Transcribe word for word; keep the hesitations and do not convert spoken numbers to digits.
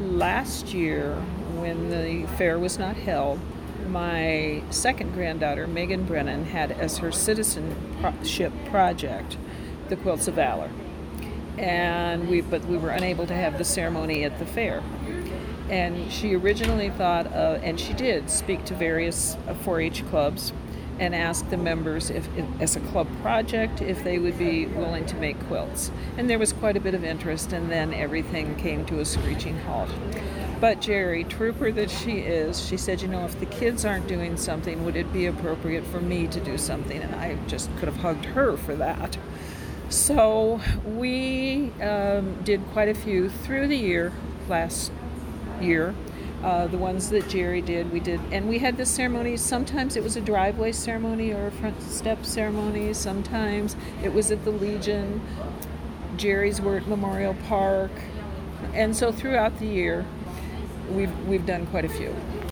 Last year, when the fair was not held, my second granddaughter, Megan Brennan, had as her citizenship project the Quilts of Valor. And we, but we were unable to have the ceremony at the fair. And she originally thought, of, and she did speak to various four-H clubs and ask the members, if, if, as a club project, if they would be willing to make quilts. And there was quite a bit of interest, and then everything came to a screeching halt. But Jerry, trooper that she is, she said, you know, if the kids aren't doing something, would it be appropriate for me to do something? And I just could have hugged her for that. So we um, did quite a few through the year, last year. Uh, the ones that Jerry did, we did, and we had this ceremony. Sometimes it was a driveway ceremony or a front step ceremony. Sometimes it was at the Legion. Jerry's were at Memorial Park, and so throughout the year, we've we've done quite a few.